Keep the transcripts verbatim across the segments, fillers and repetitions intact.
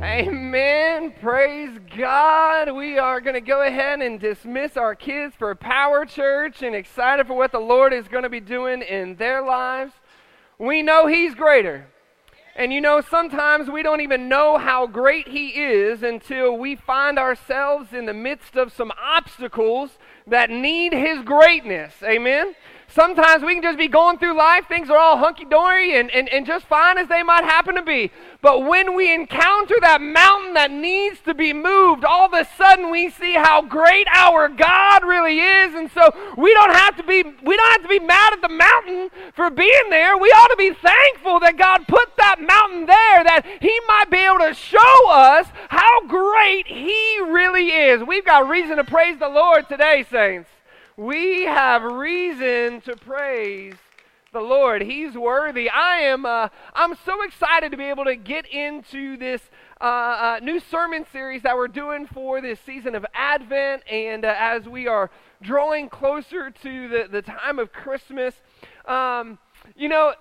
Amen. Praise God. We are going to go ahead and dismiss our kids for Power Church and excited for what the Lord is going to be doing in their lives. We know He's greater. And you know, sometimes we don't even know how great He is until we find ourselves in the midst of some obstacles that need His greatness. Amen. Sometimes we can just be going through life, things are all hunky-dory and, and, and just fine as they might happen to be. But when we encounter that mountain that needs to be moved, all of a sudden we see how great our God really is. And so we don't have to be we don't have to be mad at the mountain for being there. We ought to be thankful that God put that mountain there, that He might be able to show us how great He really is. We've got reason to praise the Lord today, saints. We have reason to praise the Lord. He's worthy. I am. Uh, I'm so excited to be able to get into this uh, uh, new sermon series that we're doing for this season of Advent, and uh, as we are drawing closer to the, the time of Christmas, um, you know,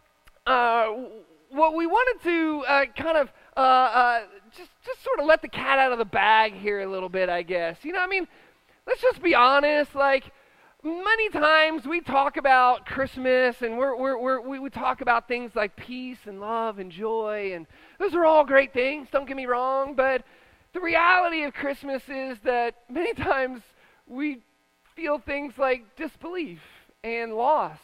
uh, what we wanted to uh, kind of uh, uh, just just sort of let the cat out of the bag here a little bit, I guess. You know, I mean. Let's just be honest, like, many times we talk about Christmas and we're, we're, we're, we we talk about things like peace and love and joy, and those are all great things, don't get me wrong, but the reality of Christmas is that many times we feel things like disbelief and loss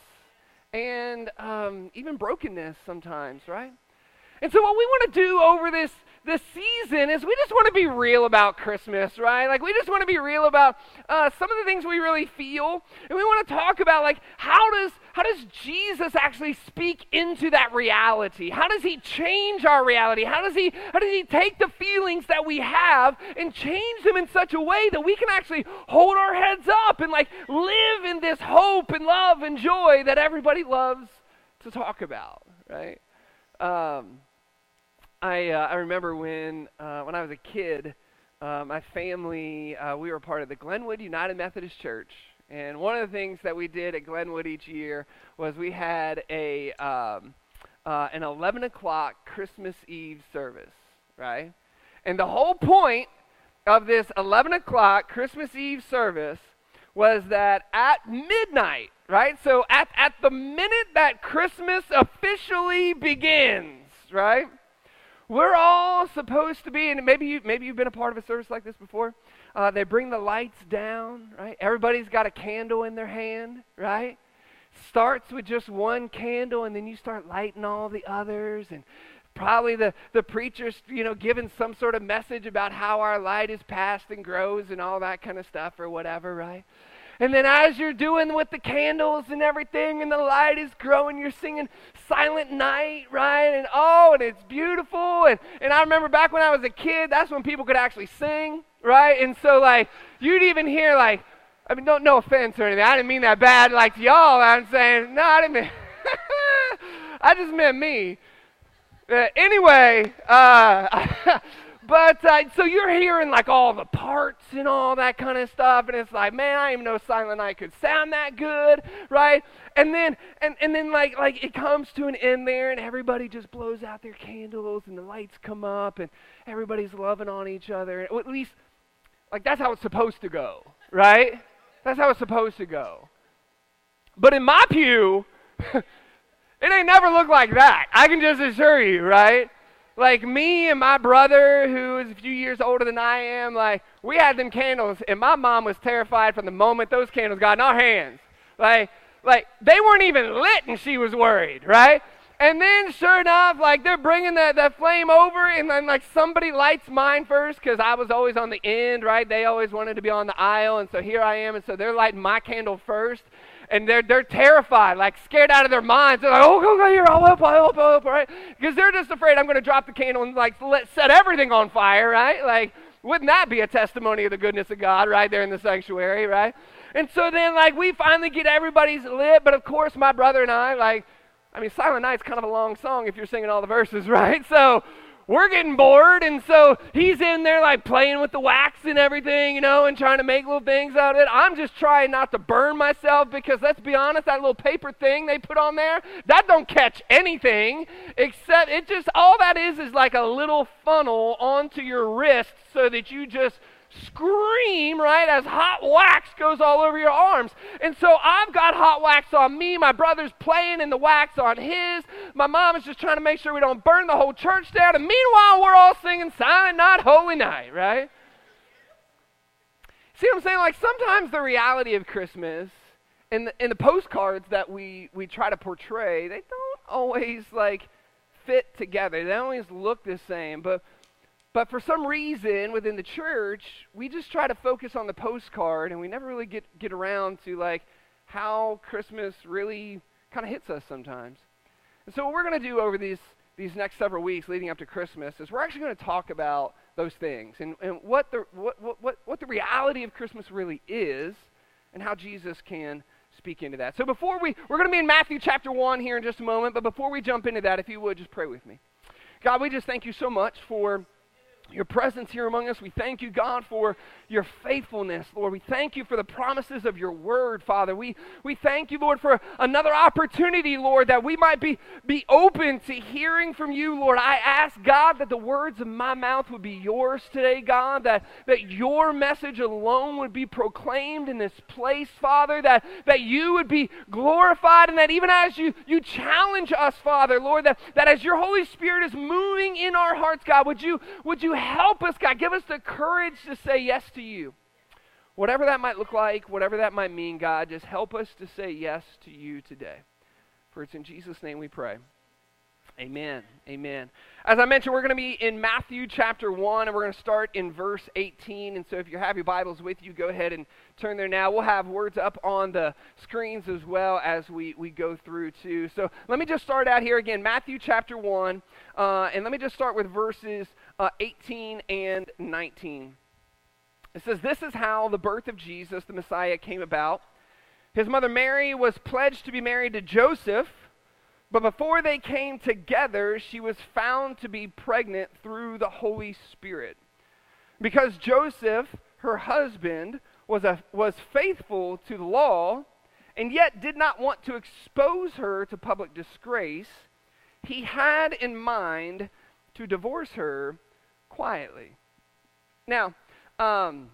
and um, even brokenness sometimes, right? And so what we want to do over this this season is we just want to be real about Christmas, right? Like, we just want to be real about uh, some of the things we really feel, and we want to talk about, like, how does how does Jesus actually speak into that reality? How does He change our reality? How does He how does He take the feelings that we have and change them in such a way that we can actually hold our heads up and, like, live in this hope and love and joy that everybody loves to talk about, right? Um, I uh, I remember when uh, when I was a kid, uh, my family, uh, we were part of the Glenwood United Methodist Church, and one of the things that we did at Glenwood each year was we had a um, uh, an eleven o'clock Christmas Eve service, right? And the whole point of this eleven o'clock Christmas Eve service was that at midnight, right? So at at the minute that Christmas officially begins, right? We're all supposed to be, and maybe you maybe you've been a part of a service like this before. Uh, they bring the lights down, right? Everybody's got a candle in their hand, right? Starts with just one candle, and then you start lighting all the others, and probably the the preacher's, you know, giving some sort of message about how our light is passed and grows and all that kind of stuff or whatever, right? And then as you're doing with the candles and everything and the light is growing, you're singing Silent Night, right? And oh, and it's beautiful. And, and I remember back when I was a kid, that's when people could actually sing, right? And so, like, you'd even hear, like, I mean, no, no offense or anything. I didn't mean that bad like to y'all. I'm saying, no, I didn't mean, I just meant me. Uh, anyway, uh, But, uh, so you're hearing, like, all the parts and all that kind of stuff, and it's like, man, I didn't even know Silent Night could sound that good, right? And then, and, and then like, like, it comes to an end there, and everybody just blows out their candles, and the lights come up, and everybody's loving on each other. Or at least, like, that's how it's supposed to go, right? That's how it's supposed to go. But in my pew, it ain't never looked like that. I can just assure you, right? Like, me and my brother, who is a few years older than I am, like, we had them candles, and my mom was terrified from the moment those candles got in our hands. Like, like they weren't even lit, and she was worried, right? And then, sure enough, like, they're bringing that, that flame over, and then, like, somebody lights mine first, because I was always on the end, right? They always wanted to be on the aisle, and so here I am, and so they're lighting my candle first. And they're they're terrified, like scared out of their minds. They're like, oh, go, go here, I'll help, I'll help, I'll help, right? Because they're just afraid I'm going to drop the candle and like let set everything on fire, right? Like, wouldn't that be a testimony of the goodness of God right there in the sanctuary, right? And so then, like, we finally get everybody's lit, but of course, my brother and I, like, I mean, Silent Night's kind of a long song if you're singing all the verses, right? So we're getting bored, and so he's in there like playing with the wax and everything, you know, and trying to make little things out of it. I'm just trying not to burn myself because, let's be honest, that little paper thing they put on there, that don't catch anything, except it just, all that is is like a little funnel onto your wrist so that you just scream, right, as hot wax goes all over your arms. And so I've got hot wax on me, my brother's playing in the wax on his, my mom is just trying to make sure we don't burn the whole church down, and meanwhile we're all singing Silent Night, Holy Night, right? See what I'm saying? Like, sometimes the reality of Christmas and the, and the postcards that we, we try to portray, they don't always, like, fit together. They don't always look the same, but But for some reason within the church, we just try to focus on the postcard, and we never really get, get around to like how Christmas really kind of hits us sometimes. And so what we're going to do over these, these next several weeks leading up to Christmas is we're actually going to talk about those things and, and what, the, what, what, what, what the reality of Christmas really is and how Jesus can speak into that. So before we, we're going to be in Matthew chapter one here in just a moment, but before we jump into that, if you would, just pray with me. God, we just thank you so much for your presence here among us. We thank you, God, for your faithfulness, Lord. We thank you for the promises of your word, Father. We we thank you, Lord, for another opportunity, Lord, that we might be, be open to hearing from you, Lord. I ask, God, that the words of my mouth would be yours today, God, that, that your message alone would be proclaimed in this place, Father, that, that you would be glorified, and that even as you, you challenge us, Father, Lord, that, that as your Holy Spirit is moving in our hearts, God, would you, would you help us, God. Give us the courage to say yes to you. Whatever that might look like, whatever that might mean, God, just help us to say yes to you today. For it's in Jesus' name we pray. Amen. Amen. As I mentioned, we're going to be in Matthew chapter one, and we're going to start in verse eighteen. And so if you have your Bibles with you, go ahead and turn there now. We'll have words up on the screens as well as we, we go through too. So let me just start out here again, Matthew chapter one, uh, and let me just start with verses uh, eighteen and nineteen. It says, "This is how the birth of Jesus, the Messiah, came about. His mother Mary was pledged to be married to Joseph, but before they came together, she was found to be pregnant through the Holy Spirit. Because Joseph, her husband, was, a, was faithful to the law, and yet did not want to expose her to public disgrace, he had in mind to divorce her quietly." Now, um,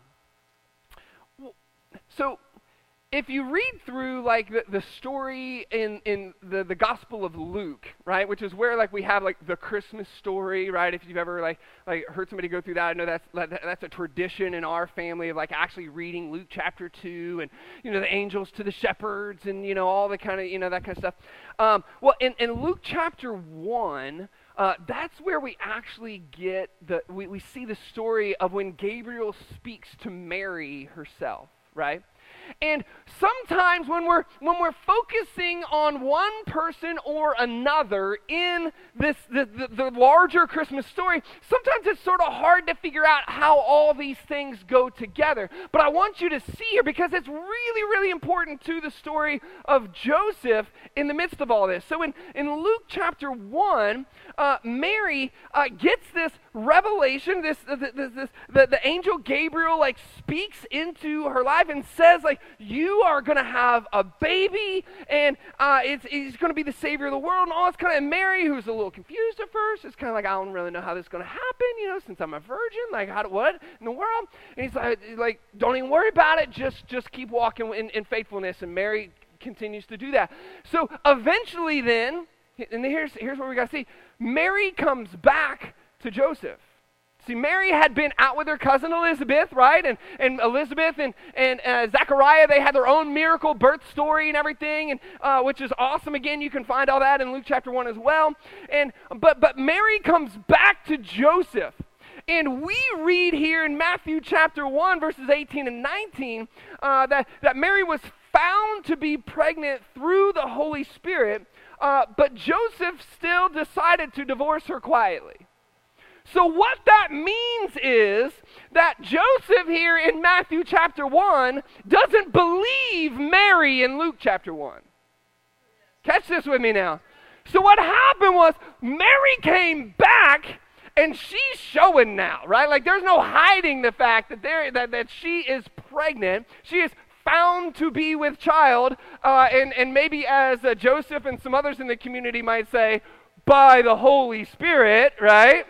so if you read through like the, the story in, in the, the Gospel of Luke, right, which is where like we have like the Christmas story, right? If you've ever like like heard somebody go through that, I know that's that's a tradition in our family of like actually reading Luke chapter two, and you know the angels to the shepherds, and you know all the kind of you know that kind of stuff. Um, well, in, in Luke chapter one, uh, that's where we actually get the we, we see the story of when Gabriel speaks to Mary herself, right? And sometimes when we're when we're focusing on one person or another in this the, the, the larger Christmas story, sometimes it's sort of hard to figure out how all these things go together. But I want you to see here, because it's really, really important to the story of Joseph in the midst of all this. So in, in Luke chapter one, uh, Mary uh, gets this revelation, this, this, this, this the, the angel Gabriel like speaks into her life and says like, you are going to have a baby, and uh, it's, he's going to be the Savior of the world, and all this kind of. And Mary, who's a little confused at first, is kind of like, I don't really know how this is going to happen, you know, since I'm a virgin. Like, how? What in the world? And he's like, like don't even worry about it. Just, just keep walking in, in faithfulness. And Mary continues to do that. So eventually, then, and here's here's what we got to see. Mary comes back to Joseph. See, Mary had been out with her cousin Elizabeth, right? And and Elizabeth and, and uh, Zechariah, they had their own miracle birth story and everything, and uh, which is awesome. Again, you can find all that in Luke chapter one as well. And but but Mary comes back to Joseph. And we read here in Matthew chapter one, verses eighteen and nineteen, uh, that, that Mary was found to be pregnant through the Holy Spirit, uh, but Joseph still decided to divorce her quietly. So what that means is that Joseph here in Matthew chapter one doesn't believe Mary in Luke chapter one. Catch this with me now. So what happened was Mary came back and she's showing now, right? Like there's no hiding the fact that there that, that she is pregnant. She is found to be with child, uh, and, and maybe as uh, Joseph and some others in the community might say, by the Holy Spirit, right?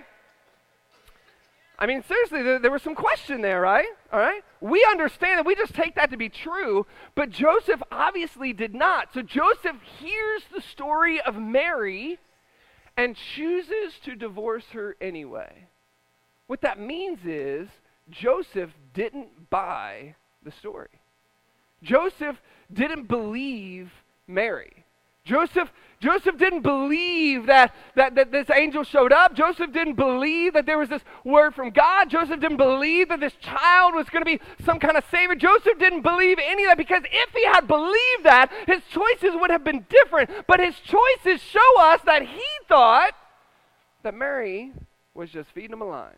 I mean, seriously, there, there was some question there, right? All right? We understand that we just take that to be true, but Joseph obviously did not. So Joseph hears the story of Mary and chooses to divorce her anyway. What that means is Joseph didn't buy the story. Joseph didn't believe Mary. Joseph, Joseph didn't believe that, that, that this angel showed up. Joseph didn't believe that there was this word from God. Joseph didn't believe that this child was going to be some kind of savior. Joseph didn't believe any of that, because if he had believed that, his choices would have been different. But his choices show us that he thought that Mary was just feeding him a line.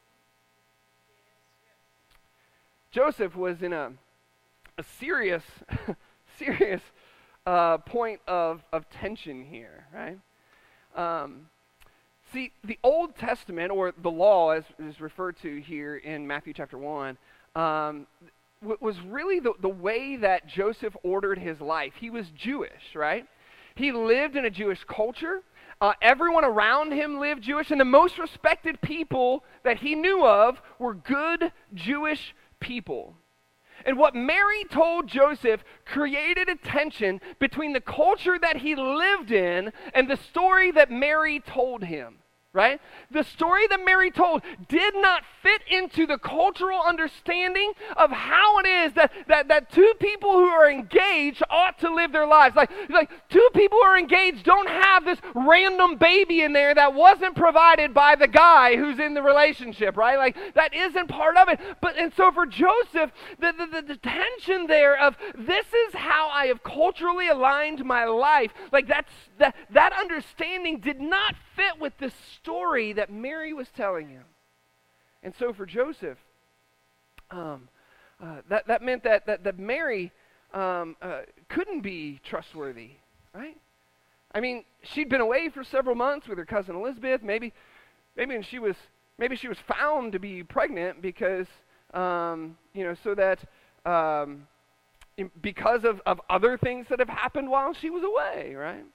Joseph was in a a serious, serious uh, point of, of tension here, right? Um, see, the Old Testament, or the law as is referred to here in Matthew chapter one, um, w- was really the, the way that Joseph ordered his life. He was Jewish, right? He lived in a Jewish culture. Uh, everyone around him lived Jewish, and the most respected people that he knew of were good Jewish people. And what Mary told Joseph created a tension between the culture that he lived in and the story that Mary told him, right? The story that Mary told did not fit into the cultural understanding of how it is that, that, that two people who are engaged ought to live their lives. Like, like two people who are engaged don't have this random baby in there that wasn't provided by the guy who's in the relationship, right? Like that isn't part of it. But and so for Joseph, the, the, the, the tension there of this is how I have culturally aligned my life, like that's that that understanding did not fit with the story that Mary was telling him. And so for Joseph, um, uh, that, that meant that, that, that Mary um, uh, couldn't be trustworthy, right? I mean, she'd been away for several months with her cousin Elizabeth. Maybe, maybe she was maybe she was found to be pregnant because, um, you know, so that um, in, because of, of other things that have happened while she was away, right?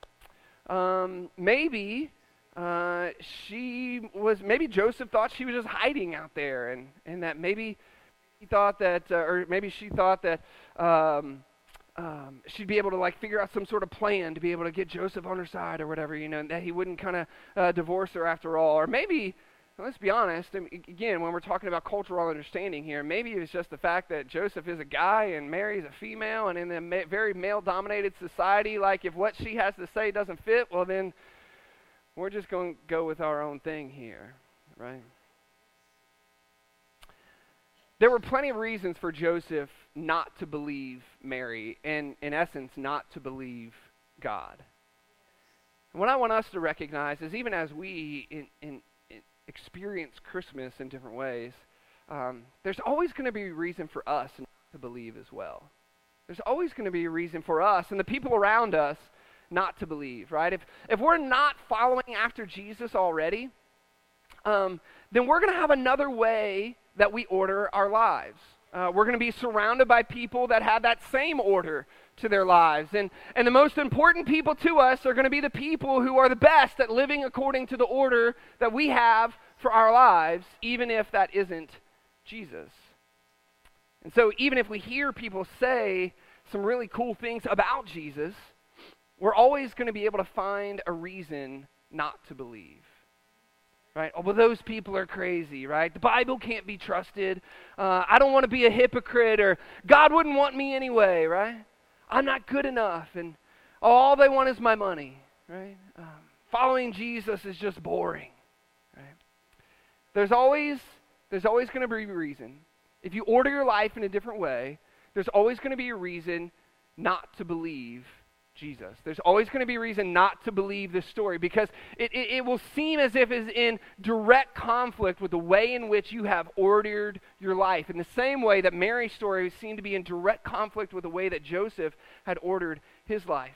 Um, maybe uh, she was, maybe Joseph thought she was just hiding out there, and, and that maybe he thought that, uh, or maybe she thought that um, um, she'd be able to like figure out some sort of plan to be able to get Joseph on her side or whatever, you know, and that he wouldn't kind of uh, divorce her after all. Or maybe, let's be honest, I mean, again, when we're talking about cultural understanding here, maybe it's just the fact that Joseph is a guy and Mary's a female, and in a ma- very male-dominated society, like if what she has to say doesn't fit, well then we're just going to go with our own thing here, right? There were plenty of reasons for Joseph not to believe Mary, and in essence, not to believe God. And what I want us to recognize is even as we in, in experience Christmas in different ways, um, there's always going to be a reason for us not to believe as well. There's always going to be a reason for us and the people around us not to believe, right? If if we're not following after Jesus already, um, then we're going to have another way that we order our lives. Uh, we're going to be surrounded by people that have that same order to their lives. And, and the most important people to us are going to be the people who are the best at living according to the order that we have for our lives, even if that isn't Jesus. And so even if we hear people say some really cool things about Jesus, we're always going to be able to find a reason not to believe. Right? Oh, well, those people are crazy, right? The Bible can't be trusted. Uh, I don't want to be a hypocrite, or God wouldn't want me anyway, right? I'm not good enough, and all they want is my money, right? Um, following Jesus is just boring, right? There's always, there's always going to be a reason. If you order your life in a different way, there's always going to be a reason not to believe Jesus. There's always going to be a reason not to believe this story, because it, it, it will seem as if it's in direct conflict with the way in which you have ordered your life. In the same way that Mary's story seemed to be in direct conflict with the way that Joseph had ordered his life.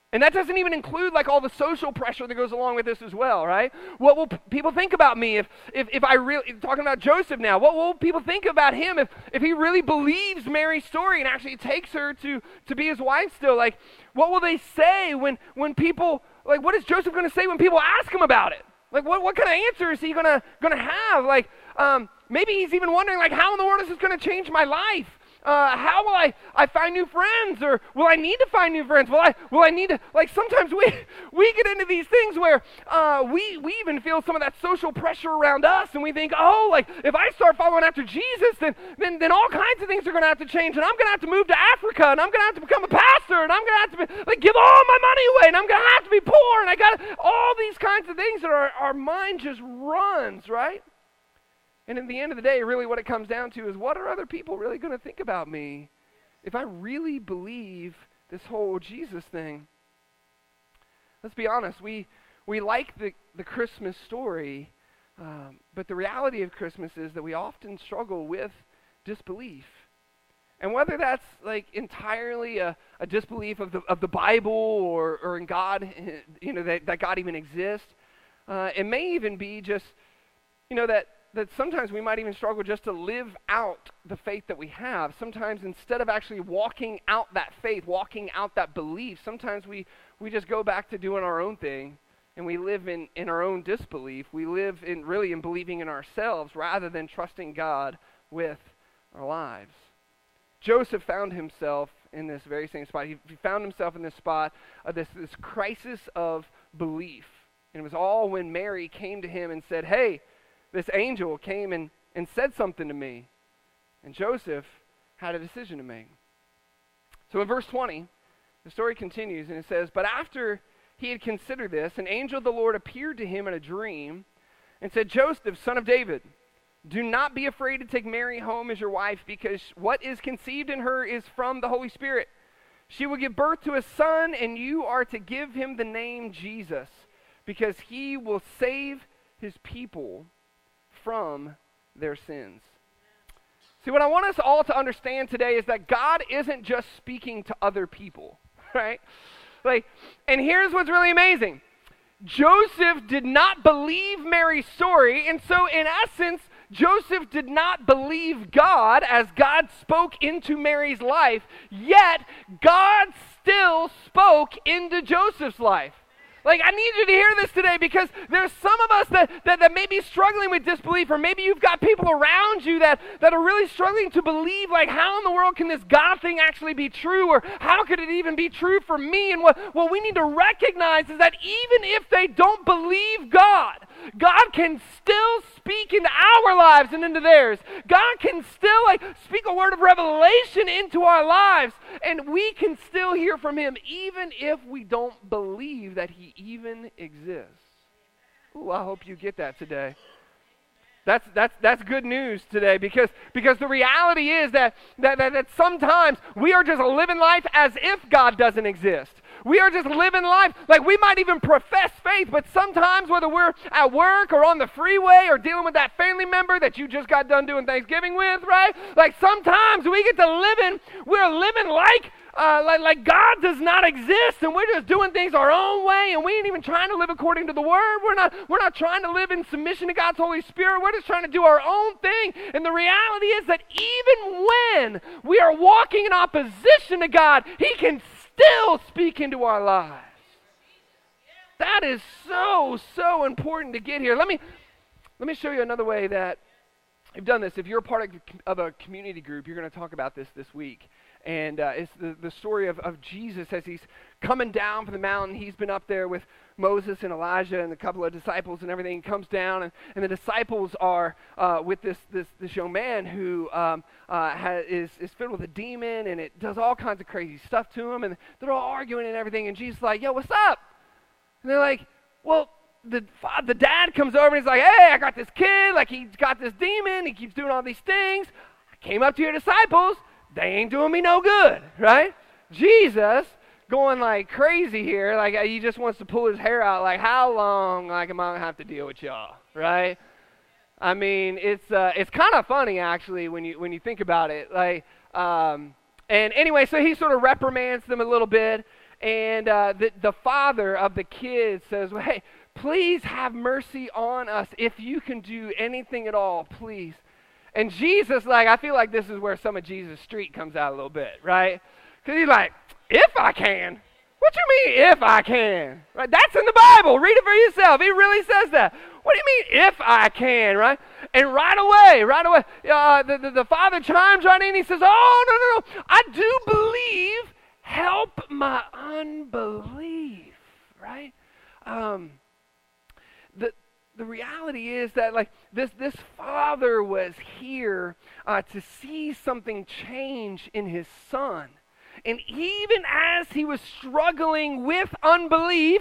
And that doesn't even include like all the social pressure that goes along with this as well, right? What will p- people think about me if, if, if I really, talking about Joseph now, what will people think about him if, if he really believes Mary's story and actually takes her to, to be his wife still? Like, what will they say when, when people, like, what is Joseph going to say when people ask him about it? Like, what, what kind of answer is he going to gonna have? Like, um, maybe he's even wondering, like, how in the world is this going to change my life? Uh, how will I, I find new friends? Or will I need to find new friends? Will I, will I need to, like sometimes we, we get into these things where uh, we, we even feel some of that social pressure around us and we think, oh, like if I start following after Jesus, then, then, then all kinds of things are going to have to change and I'm going to have to move to Africa and I'm going to have to become a pastor and I'm going to have to be, like give all my money away and I'm going to have to be poor and I got all these kinds of things that our, our mind just runs, right? And in the end of the day, really what it comes down to is what are other people really going to think about me if I really believe this whole Jesus thing? Let's be honest, we we like the, the Christmas story, um, but the reality of Christmas is that we often struggle with disbelief. And whether that's like entirely a, a disbelief of the of the Bible or, or in God, you know, that, that God even exists, uh, it may even be just, you know, that that sometimes we might even struggle just to live out the faith that we have. Sometimes instead of actually walking out that faith, walking out that belief, sometimes we, we just go back to doing our own thing and we live in, in our own disbelief. We live in really in believing in ourselves rather than trusting God with our lives. Joseph found himself in this very same spot. He, he found himself in this spot of this, this crisis of belief. And it was all when Mary came to him and said, hey, this angel came and, and said something to me. And Joseph had a decision to make. So in verse twenty, the story continues and it says, but after he had considered this, an angel of the Lord appeared to him in a dream and said, Joseph, son of David, do not be afraid to take Mary home as your wife, because what is conceived in her is from the Holy Spirit. She will give birth to a son, and you are to give him the name Jesus, because he will save his people from their sins. See, what I want us all to understand today is that God isn't just speaking to other people, right? Like, and here's what's really amazing. Joseph did not believe Mary's story, and so in essence, Joseph did not believe God as God spoke into Mary's life, yet God still spoke into Joseph's life. Like, I need you to hear this today, because there's some of us that, that, that may be struggling with disbelief, or maybe you've got people around you that, that are really struggling to believe, like, how in the world can this God thing actually be true, or how could it even be true for me? And what, what we need to recognize is that even if they don't believe God, God can still speak into our lives and into theirs. God can still, like, speak a word of revelation into our lives, and we can still hear from him even if we don't believe that he even exists. Ooh, I hope you get that today. That's that's that's good news today, because because the reality is that that, that that sometimes we are just living life as if God doesn't exist. We are just living life like we might even profess faith, but sometimes whether we're at work or on the freeway or dealing with that family member that you just got done doing Thanksgiving with, right? Like sometimes we get to living, we're living like Uh, like, like God does not exist, and we're just doing things our own way, and we ain't even trying to live according to the Word. We're not, we're not trying to live in submission to God's Holy Spirit. We're just trying to do our own thing. And the reality is that even when we are walking in opposition to God, he can still speak into our lives. That is so, so important to get here. Let me, let me show you another way that you've done this. If you're a part of, of a community group, you're going to talk about this this week. And uh, it's the, the story of, of Jesus as he's coming down from the mountain. He's been up there with Moses and Elijah and a couple of disciples and everything. He comes down, and, and the disciples are uh, with this, this this young man who um, uh, has, is, is filled with a demon, and it does all kinds of crazy stuff to him. And they're all arguing and everything. And Jesus is like, yo, what's up? And they're like, well, the the dad comes over and he's like, hey, I got this kid. Like, he's got this demon. He keeps doing all these things. I came up to your disciples. They ain't doing me no good, right? Jesus going like crazy here, like he just wants to pull his hair out, like how long like am I gonna have to deal with y'all, right? I mean, it's uh, it's kind of funny actually when you when you think about it, like um, and anyway, so he sort of reprimands them a little bit, and uh, the, the father of the kid says, well, hey, please have mercy on us. If you can do anything at all, please. And Jesus, like, I feel like this is where some of Jesus' street comes out a little bit, right? Because he's like, if I can. What you mean, if I can? Right? That's in the Bible. Read it for yourself. He really says that. What do you mean, if I can, right? And right away, right away, uh, the, the, the father chimes right in. He says, oh, no, no, no. I do believe. Help my unbelief, right? Um, the the reality is that, like, this this father was here uh, to see something change in his son. And even as he was struggling with unbelief,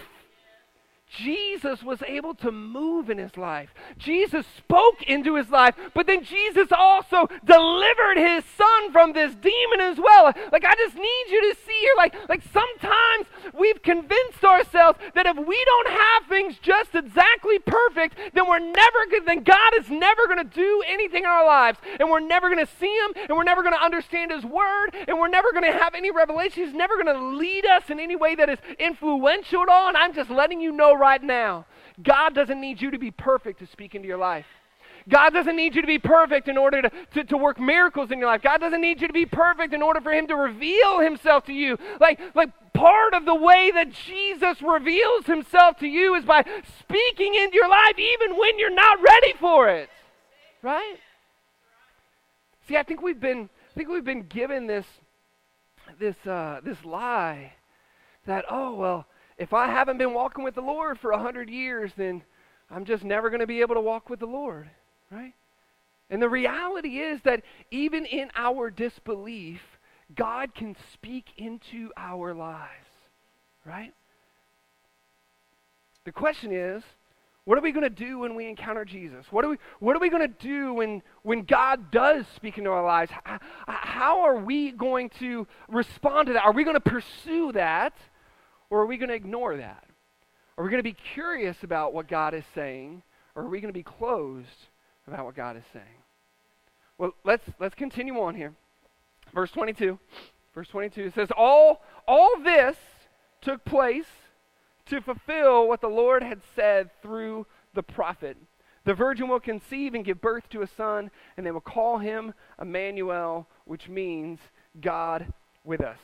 Jesus was able to move in his life. Jesus spoke into his life, but then Jesus also delivered his son from this demon as well. Like, I just need you to see here, like, like sometimes we've convinced ourselves that if we don't have things just exactly perfect, then we're never good, then God is never going to do anything in our lives, and we're never going to see him, and we're never going to understand his word, and we're never going to have any revelation. He's never going to lead us in any way that is influential at all, and I'm just letting you know right now, God doesn't need you to be perfect to speak into your life. God doesn't need you to be perfect in order to, to, to work miracles in your life. God doesn't need you to be perfect in order for him to reveal himself to you. Like, like part of the way that Jesus reveals himself to you is by speaking into your life even when you're not ready for it. Right? See, I think we've been I think we've been given this this uh, this lie that, oh, well, if I haven't been walking with the Lord for a hundred years, then I'm just never going to be able to walk with the Lord, right? And the reality is that even in our disbelief, God can speak into our lives, right? The question is, what are we going to do when we encounter Jesus? What are we, what are we going to do when, when God does speak into our lives? How, how are we going to respond to that? Are we going to pursue that? Or are we going to ignore that? Are we going to be curious about what God is saying? Or are we going to be closed about what God is saying? Well, let's let's continue on here. Verse twenty-two. Verse twenty-two says, all, all this took place to fulfill what the Lord had said through the prophet. The virgin will conceive and give birth to a son, and they will call him Emmanuel, which means God with us.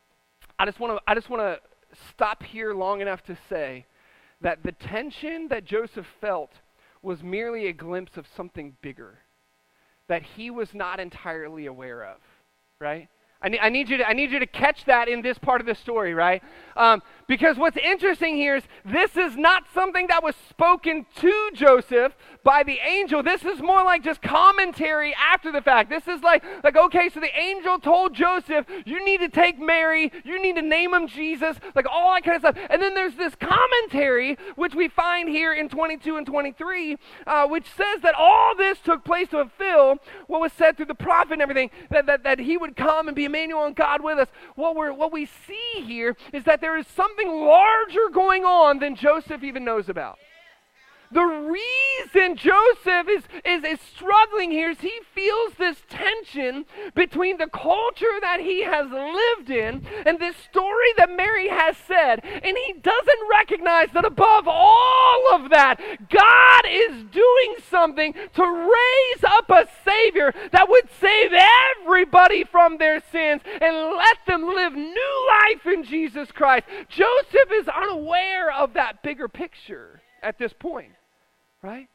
I just want to I just want to stop here long enough to say that the tension that Joseph felt was merely a glimpse of something bigger that he was not entirely aware of, right? I need, I need you to I need you to catch that in this part of the story, right? Um, because what's interesting here is this is not something that was spoken to Joseph by the angel. This is more like just commentary after the fact. This is like, like okay, so the angel told Joseph, you need to take Mary, you need to name him Jesus, like all that kind of stuff. And then there's this commentary, which we find here in twenty-two and twenty-three, uh, which says that all this took place to fulfill what was said through the prophet and everything, that, that, that he would come and be Emmanuel and God with us. What we're what we see here is that there is something larger going on than Joseph even knows about. The reason Joseph is, is, is struggling here is he feels this tension between the culture that he has lived in and this story that Mary has said. And he doesn't recognize that above all of that, God is doing something to raise up a Savior that would save everybody from their sins and let them live new life in Jesus Christ. Joseph is unaware of that bigger picture at this point. Right?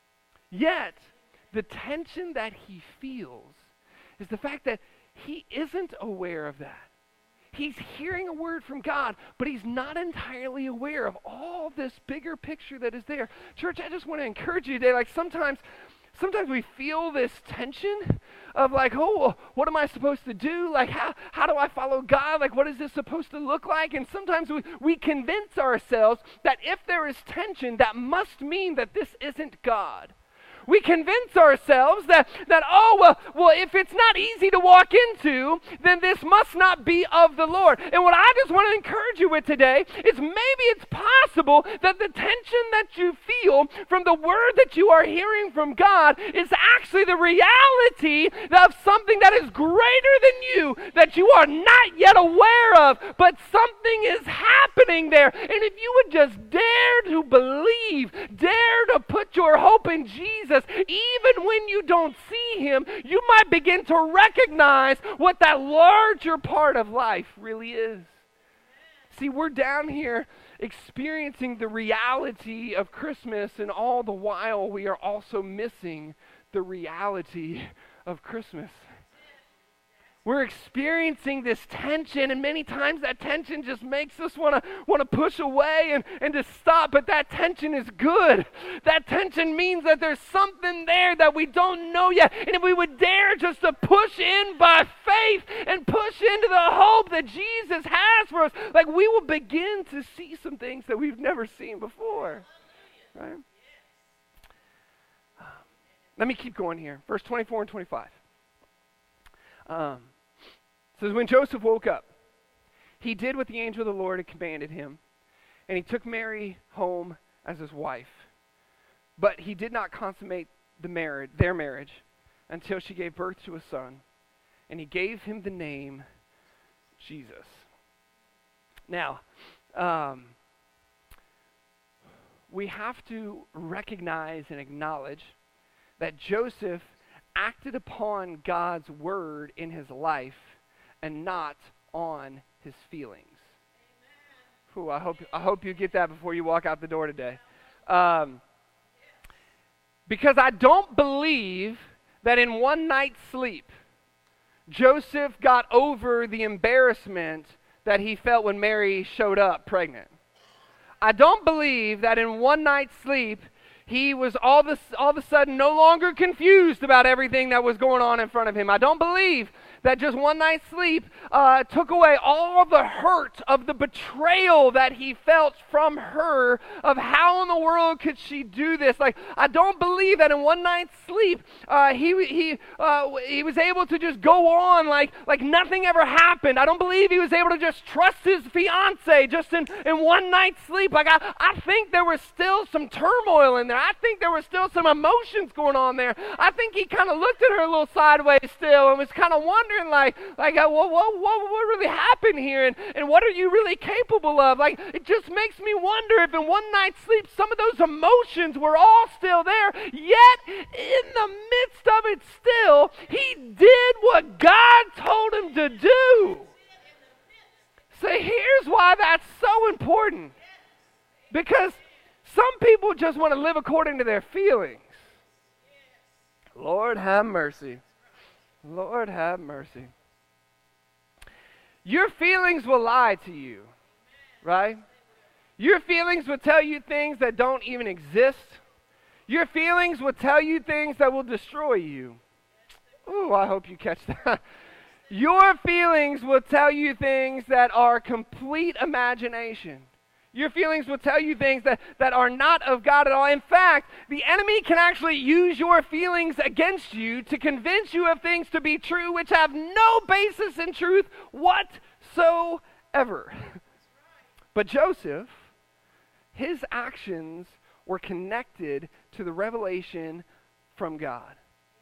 Yet, the tension that he feels is the fact that he isn't aware of that. He's hearing a word from God, but he's not entirely aware of all this bigger picture that is there. Church, I just want to encourage you today, like sometimes Sometimes we feel this tension of like, oh, what am I supposed to do? Like, how, how do I follow God? Like, what is this supposed to look like? And sometimes we, we convince ourselves that if there is tension, that must mean that this isn't God. We convince ourselves that, that oh, well, well, if it's not easy to walk into, then this must not be of the Lord. And what I just want to encourage you with today is maybe it's possible that the tension that you feel from the word that you are hearing from God is actually the reality of something that is greater than you, that you are not yet aware of, but something is happening there. And if you would just dare to believe, dare to put your hope in Jesus, even when you don't see him, you might begin to recognize what that larger part of life really is. See, we're down here experiencing the reality of Christmas, and all the while we are also missing the reality of Christmas. We're experiencing this tension, and many times that tension just makes us want to want to push away and, and to stop, but that tension is good. That tension means that there's something there that we don't know yet, and if we would dare just to push in by faith and push into the hope that Jesus has for us, like we will begin to see some things that we've never seen before. Right? Let me keep going here. Verse twenty-four and twenty-five. Um, says, when Joseph woke up, he did what the angel of the Lord had commanded him, and he took Mary home as his wife. But he did not consummate the marriage, their marriage until she gave birth to a son, and he gave him the name Jesus. Now, um, we have to recognize and acknowledge that Joseph acted upon God's word in his life and not on his feelings. Ooh, I hope I hope you get that before you walk out the door today. Um, because I don't believe that in one night's sleep, Joseph got over the embarrassment that he felt when Mary showed up pregnant. I don't believe that in one night's sleep, he was all, this, all of a sudden no longer confused about everything that was going on in front of him. I don't believe that just one night's sleep uh, took away all the hurt of the betrayal that he felt from her, of how in the world could she do this. Like, I don't believe that in one night's sleep uh, he he uh, he was able to just go on like, like nothing ever happened. I don't believe he was able to just trust his fiance just in, in one night's sleep. Like, I, I think there was still some turmoil in there. I think there were still some emotions going on there. I think he kind of looked at her a little sideways still and was kind of wondering like, like uh, what, what, what, what really happened here, and, and what are you really capable of? Like, it just makes me wonder if in one night's sleep some of those emotions were all still there, yet in the midst of it still, he did what God told him to do. So here's why that's so important. Because some people just want to live according to their feelings. Lord have mercy. Lord have mercy. Your feelings will lie to you, right? Your feelings will tell you things that don't even exist. Your feelings will tell you things that will destroy you. Ooh, I hope you catch that. Your feelings will tell you things that are complete imagination. Your feelings will tell you things that, that are not of God at all. In fact, the enemy can actually use your feelings against you to convince you of things to be true which have no basis in truth whatsoever. But Joseph, his actions were connected to the revelation from God.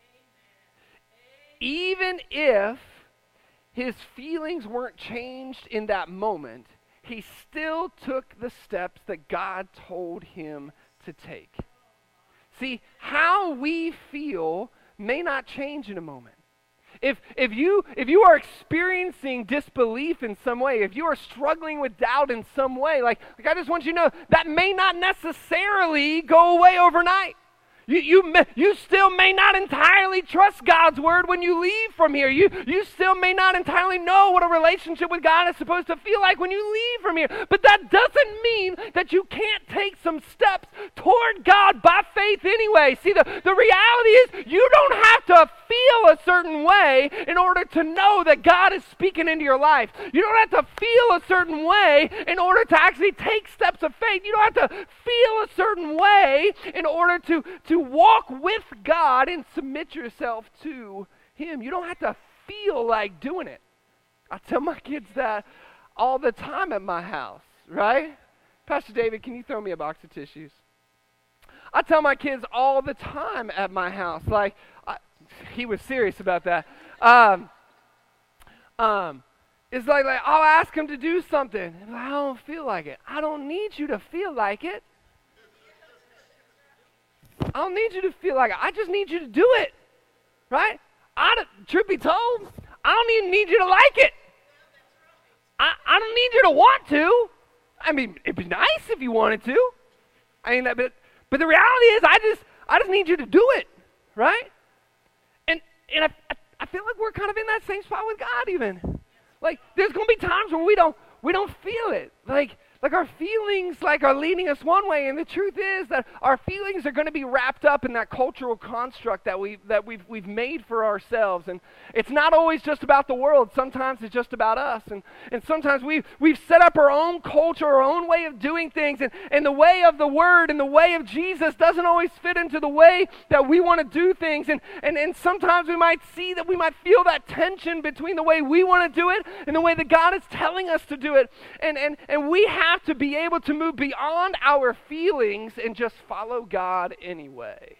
Even if his feelings weren't changed in that moment, he still took the steps that God told him to take. See, how we feel may not change in a moment. If if you if you are experiencing disbelief in some way, if you are struggling with doubt in some way, like, like I just want you to know that may not necessarily go away overnight. You, you, you still may not entirely trust God's word when you leave from here. You, you still may not entirely know what a relationship with God is supposed to feel like when you leave from here. But that doesn't mean that you can't take some steps toward God by faith anyway. See, the, the reality is you don't have to feel a certain way in order to know that God is speaking into your life. You don't have to feel a certain way in order to actually take steps of faith. You don't have to feel a certain way in order to, to walk with God and submit yourself to Him. You don't have to feel like doing it. I tell my kids that all the time at my house, right? Pastor David, can you throw me a box of tissues? I tell my kids all the time at my house, like, I, he was serious about that. Um, um, it's like, like, I'll ask him to do something, and I don't feel like it. I don't need you to feel like it. I don't need you to feel like it. I just need you to do it, right? I, truth be told, I don't even need you to like it. I, I don't need you to want to. I mean, it'd be nice if you wanted to. I mean, but but the reality is, I just I just need you to do it, right? And and I I, I feel like we're kind of in that same spot with God, even. Like, there's gonna be times when we don't we don't feel it. Like like our feelings like are leading us one way, and the truth is that our feelings are going to be wrapped up in that cultural construct that we that we've we've made for ourselves. And it's not always just about the world. Sometimes it's just about us. And and sometimes we we've set up our own culture, our own way of doing things, and, and the way of the Word and the way of Jesus doesn't always fit into the way that we want to do things. And and and sometimes we might see that we might feel that tension between the way we want to do it and the way that God is telling us to do it. And and and we have have to be able to move beyond our feelings and just follow God anyway.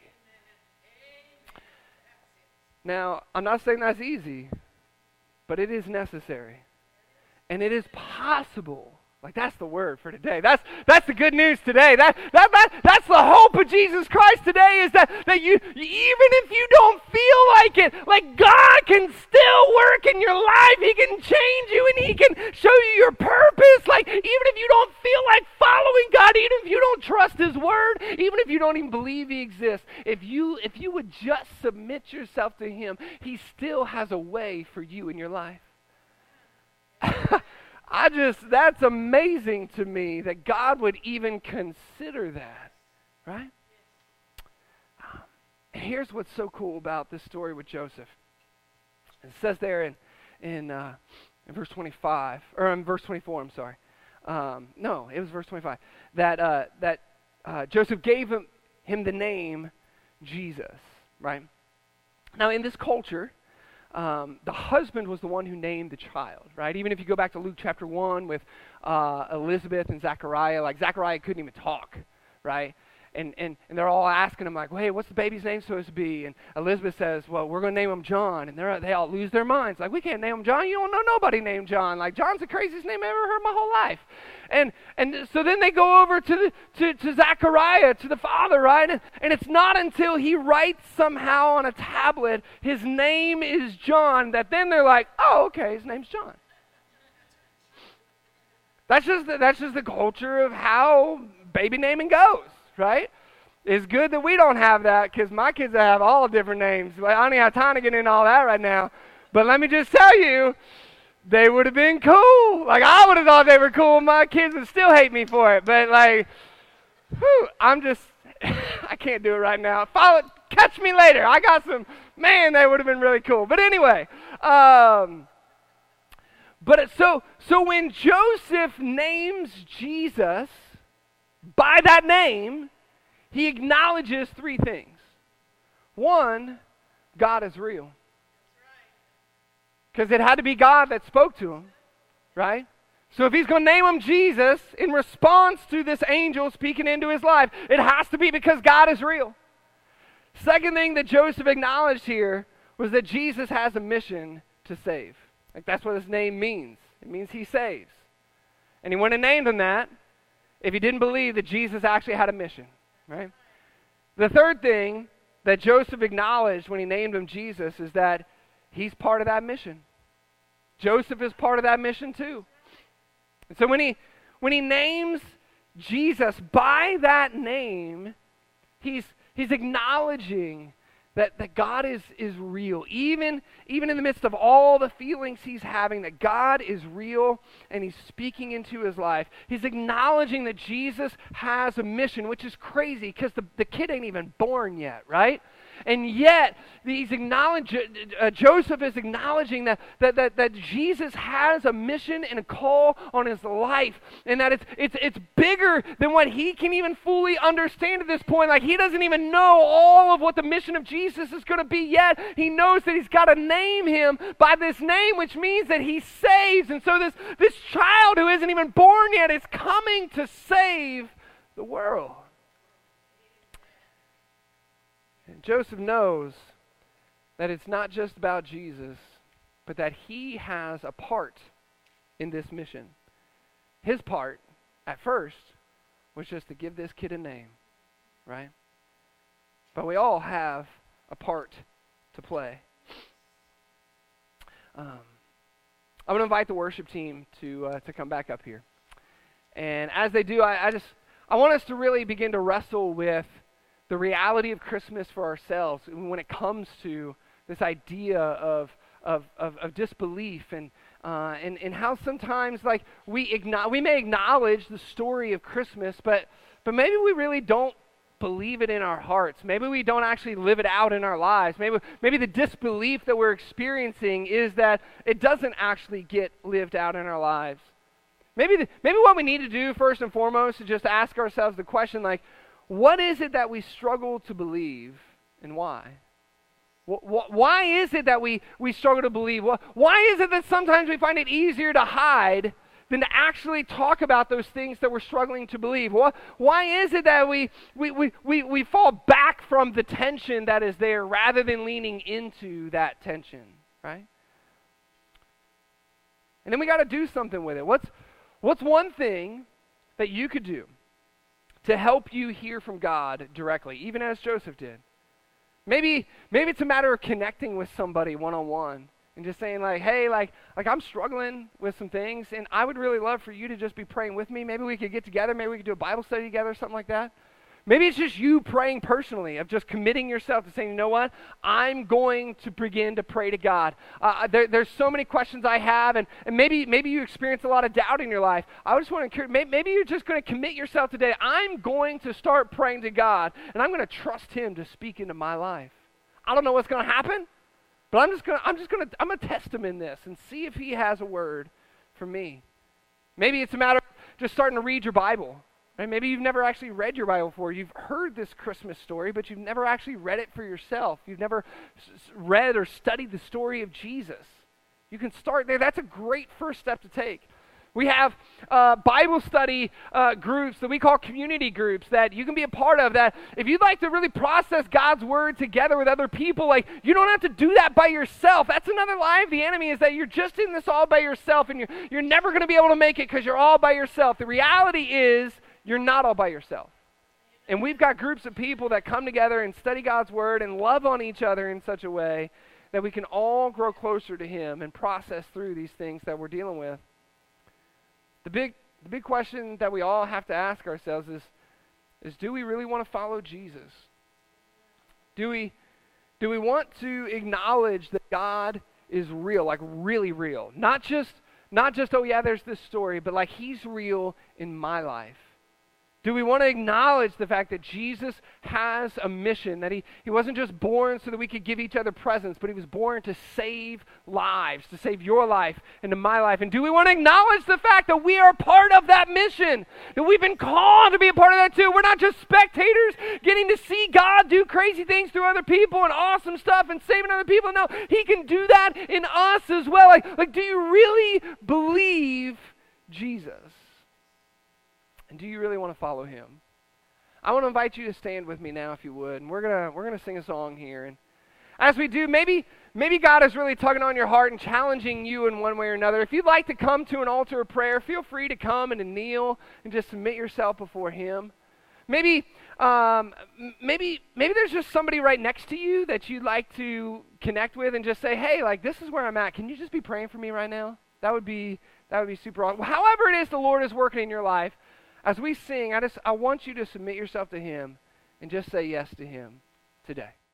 Now, I'm not saying that's easy, but it is necessary. And it is possible. Like, that's the word for today. That's that's the good news today. That that, that that's the hope of Jesus Christ today, is that, that you, even if you don't feel like it, like, God can still work in your life. He can change you, and He can show you your purpose. Like, even if you don't feel like following God, even if you don't trust His word, even if you don't even believe He exists, if you if you would just submit yourself to Him, He still has a way for you in your life. I just, that's amazing to me that God would even consider that, right? Um, and here's what's so cool about this story with Joseph. It says there in in, uh, in verse twenty-five, or in verse twenty-four, I'm sorry. Um, no, it was verse twenty-five. That uh, that uh, Joseph gave him, him the name Jesus, right? Now, in this culture, Um, the husband was the one who named the child, right? Even if you go back to Luke chapter one with uh, Elizabeth and Zechariah, like, Zechariah couldn't even talk, right? And, and and they're all asking him, like, well, hey, what's the baby's name supposed to be? And Elizabeth says, well, we're going to name him John. And they they all lose their minds. Like, we can't name him John. You don't know nobody named John. Like, John's the craziest name I ever heard my whole life. And and so then they go over to the to, to Zechariah, to the father, right? And, and it's not until he writes somehow on a tablet, his name is John, that then they're like, oh, okay, his name's John. That's just the, that's just the culture of how baby naming goes, right? It's good that we don't have that, because my kids have all different names. I don't even have time to get into all that right now. But let me just tell you, they would have been cool. Like, I would have thought they were cool. My kids would still hate me for it. But, like, whew, I'm just, I can't do it right now. Follow, catch me later. I got some, man, they would have been really cool. But anyway, um, but it, so, so when Joseph names Jesus by that name, he acknowledges three things. One, God is real. Because it had to be God that spoke to him, right? So if he's going to name him Jesus in response to this angel speaking into his life, it has to be because God is real. Second thing that Joseph acknowledged here was that Jesus has a mission to save. Like, that's what his name means. It means he saves. And he wouldn't have named him that if he didn't believe that Jesus actually had a mission, right? The third thing that Joseph acknowledged when he named him Jesus is that he's part of that mission. Joseph is part of that mission too. And so when he when he names Jesus by that name, he's he's acknowledging that, that God is, is real. Even, even in the midst of all the feelings he's having, that God is real and he's speaking into his life. He's acknowledging that Jesus has a mission, which is crazy because the, the kid ain't even born yet, right? And yet, he's acknowledge, uh, Joseph is acknowledging that, that, that, that Jesus has a mission and a call on his life, and that it's, it's, it's bigger than what he can even fully understand at this point. Like, he doesn't even know all of what the mission of Jesus is going to be yet. He knows that he's got to name him by this name, which means that he saves. And so this, this child who isn't even born yet is coming to save the world. And Joseph knows that it's not just about Jesus, but that he has a part in this mission. His part, at first, was just to give this kid a name, right? But we all have a part to play. Um, I'm going to invite the worship team to uh, to come back up here. And as they do, I, I just I want us to really begin to wrestle with the reality of Christmas for ourselves when it comes to this idea of of, of, of disbelief and, uh, and and how sometimes like we igno- we may acknowledge the story of Christmas, but but maybe we really don't believe it in our hearts. Maybe we don't actually live it out in our lives. Maybe maybe the disbelief that we're experiencing is that it doesn't actually get lived out in our lives. Maybe the, maybe what we need to do first and foremost is just ask ourselves the question like, what is it that we struggle to believe, and why? Why is it that we, we struggle to believe? Why is it that sometimes we find it easier to hide than to actually talk about those things that we're struggling to believe? Why is it that we, we, we, we, we fall back from the tension that is there rather than leaning into that tension, right? And then we got to do something with it. What's, what's one thing that you could do to help you hear from God directly, even as Joseph did? Maybe maybe it's a matter of connecting with somebody one-on-one and just saying like, hey, like, like I'm struggling with some things, and I would really love for you to just be praying with me. Maybe we could get together. Maybe we could do a Bible study together or something like that. Maybe it's just you praying personally, of just committing yourself to saying, you know what, I'm going to begin to pray to God. Uh, there, there's so many questions I have, and, and maybe maybe you experience a lot of doubt in your life. I just want to encourage, maybe, maybe you're just going to commit yourself today. I'm going to start praying to God, and I'm going to trust Him to speak into my life. I don't know what's going to happen, but I'm just going to, I'm just going to, I'm going to test Him in this and see if He has a word for me. Maybe it's a matter of just starting to read your Bible. Right? Maybe you've never actually read your Bible before. You've heard this Christmas story, but you've never actually read it for yourself. You've never s- read or studied the story of Jesus. You can start there. That's a great first step to take. We have uh, Bible study uh, groups that we call community groups that you can be a part of, that if you'd like to really process God's word together with other people, like, you don't have to do that by yourself. That's another lie of the enemy, is that you're just in this all by yourself, and you're, you're never going to be able to make it because you're all by yourself. The reality is you're not all by yourself. And we've got groups of people that come together and study God's word and love on each other in such a way that we can all grow closer to Him and process through these things that we're dealing with. The big, the big question that we all have to ask ourselves is, is do we really want to follow Jesus? Do we, do we want to acknowledge that God is real, like really real? Not just, not just, oh yeah, there's this story, but like He's real in my life. Do we want to acknowledge the fact that Jesus has a mission, that he, he wasn't just born so that we could give each other presents, but He was born to save lives, to save your life and to my life? And do we want to acknowledge the fact that we are part of that mission, that we've been called to be a part of that too? We're not just spectators getting to see God do crazy things through other people and awesome stuff and saving other people. No, He can do that in us as well. Like, like do you really believe Jesus? And do you really want to follow Him? I want to invite you to stand with me now, if you would, and we're gonna we're gonna sing a song here. And as we do, maybe maybe God is really tugging on your heart and challenging you in one way or another. If you'd like to come to an altar of prayer, feel free to come and to kneel and just submit yourself before Him. Maybe um, maybe maybe there's just somebody right next to you that you'd like to connect with and just say, hey, like, this is where I'm at. Can you just be praying for me right now? That would be that would be super awesome. However it is the Lord is working in your life, as we sing, I just I want you to submit yourself to Him and just say yes to Him today.